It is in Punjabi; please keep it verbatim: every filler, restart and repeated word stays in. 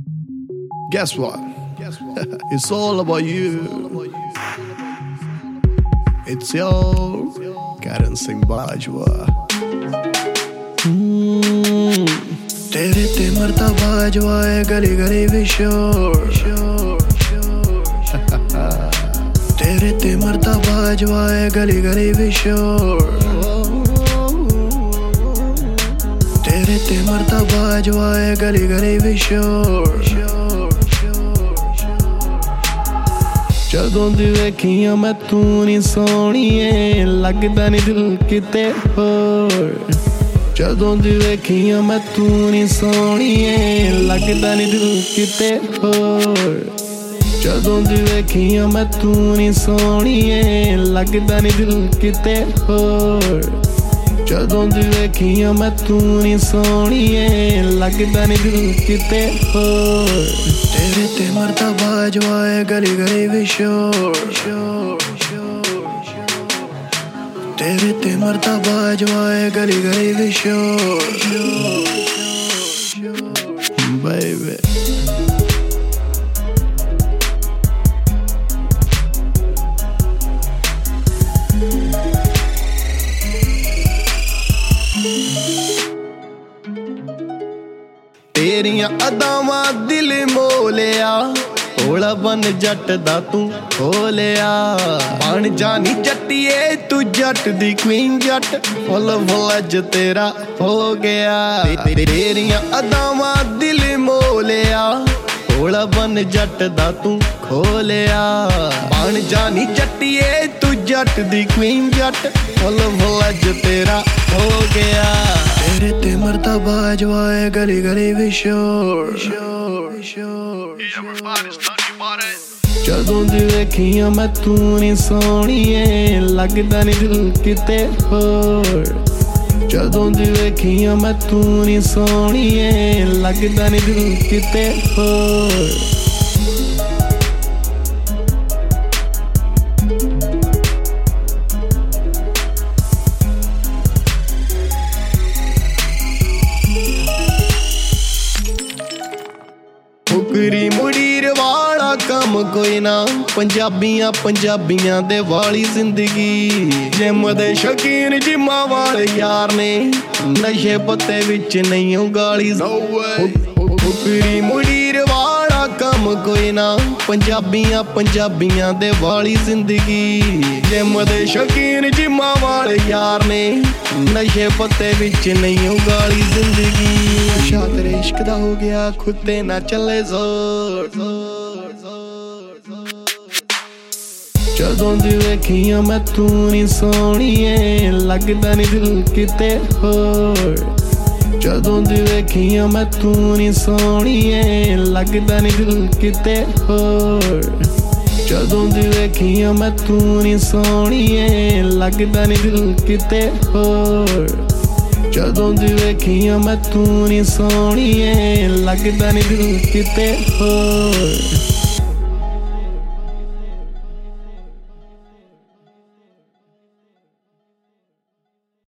Guess what? It's all about you. It's your Karan Singh Bajwa. Hmm. तेरे ते मरता बाजवा है गली गली भी शोर. तेरे ते मरता बाजवा है गली गली भी शोर. तेरे ते मरता बाजवा है गली गली भी शोर. ਜਦੋਂ ਦੀ ਵੇਖੀਆਂ ਮੈਂ ਤੂੰ ਨੀ ਸੋਹਣੀਏ ਲੱਗਦਾ ਨੀ ਦਿਲ ਕਿਤੇ ਹੋਰ. ਜਦੋਂ ਦੀ ਵੇਖੀਆਂ ਮੈਂ ਤੂੰ ਨੀ ਸੋਹਣੀਏ ਲੱਗਦਾ ਨੀ ਦਿਲ ਕਿਤੇ ਹੋਰ. ਜਦੋਂ ਦੀ ਵੇਖੀਆਂ ਮੈਂ ਤੂੰ ਨੀ ਸੋਹਣੀਏ ਲੱਗਦਾ ਨੀ ਦਿਲ ਕਿਤੇ ਹੋਰ. ਜਦੋਂ ਦੀ ਵੇਖੀਆਂ ਮੈਂ ਤੂੰ ਨੀ ਸੋਹਣੀਏ ਲੱਗਦਾ ਨੀ ਦਿਲ ਕਿਤੇ ਹੋਰ. तेरे ते मरता बाजवा है गली गली भी शोर. तेरे ते मरता बाजवा है गली गली भी शोर. Baby तेरियां अदावां दिल मोलिया भोला बन जट दा तू खोलिया. बन जानी जट्टिए तू जट दी क्वीन जट फुल फुल अज तेरा हो गया. तेरियां अदावां दिल मोलिया भोला बन जट दा तू खोलिया. बन जानी जट्टिए तू जट दी क्वीन जट फुल फुल अज तेरा हो गया. तेरे ते मरता बाजवा है गली गली भी शोर. ਜਦੋਂ ਦੀ ਵੇਖੀਆਂ ਮੈਂ ਤੂੰ ਨੀ ਸੋਹਣੀਏ ਲੱਗਦਾ ਨੀ ਦਿਲ ਕਿਤੇ ਹੋਰ. ਜਦੋਂ ਦੀ ਵੇਖੀਆਂ ਮੈਂ ਤੂੰ ਨੀ ਸੋਹਣੀਏ ਲੱਗਦਾ ਨੀ ਦਿਲ ਕਿਤੇ ਹੋਰ. ਫੁਕਰੀ ਮੁੜੀਰ ਵਾਲਾ ਕੰਮ ਕੋਈ ਨਾ ਪੰਜਾਬੀਆਂ ਪੰਜਾਬੀਆਂ ਦੇ ਵਾਲੀ ਜ਼ਿੰਦਗੀ. ਜਿੰਮ ਦੇ ਸ਼ੌਕੀਨ ਜਿੰਮਾਂ ਵਾਲੇ ਯਾਰ ਨੇ ਨਸ਼ੇ ਪੱਤੇ ਵਿੱਚ ਨਹੀਂ ਉਹ ਗਾਲੀ. ਫੁਕਰੀ ਮੁੜੀਰ ਵਾਲਾ ਕੰਮ ਕੋਈ ਨਾ ਪੰਜਾਬੀਆਂ ਪੰਜਾਬੀਆਂ ਦੇ ਵਾਲੀ ਜ਼ਿੰਦਗੀ. ਜਿੰਮ ਦੇ ਸ਼ੌਕੀਨ ਜਿੰਮਾਂ ਵਾਲੇ ਯਾਰ ਨੇ ਨਸ਼ੇ ਪੱਤੇ ਵਿੱਚ ਨਹੀਂ ਉਹ ਗਾਲੀ ਜ਼ਿੰਦਗੀ. ਨਸ਼ਾ ਤੇਰੇ ਇਸ਼ਕ ਦਾ ਹੋ ਗਿਆ ਖੁਦ ਤੇ ਨਾ ਚੱਲੇ ਜ਼ੋਰ. ਜਦੋਂ ਦੀ ਵੇਖੀਆਂ ਮੈਂ ਤੂੰ ਨੀ ਸੋਹਣੀਏ ਲੱਗਦਾ ਨੀ ਦਿਲ ਕਿਤੇ ਹੋਰ. ਜਦੋਂ ਦੀ ਵੇਖੀਆਂ ਮੈਂ ਤੂੰ ਨੀ ਸੋਹਣੀਏ ਲੱਗਦਾ ਨੀ ਦਿਲ ਕਿਤੇ ਹੋਰ. ਜਦੋਂ ਦੀ ਵੇਖੀਆਂ ਮੈਂ ਤੂੰ ਨੀ ਸੋਹਣੀਏ ਲੱਗਦਾ ਨੀ ਦਿਲ ਕਿਤੇ ਹੋਰ. ਜਦੋਂ ਦੀ ਵੇਖੀਆਂ ਮੈਂ ਤੂੰ ਨੀ ਸੋਹਣੀਏ ਲੱਗਦਾ ਨੀ ਦਿਲ ਕਿਤੇ ਹੋਰ.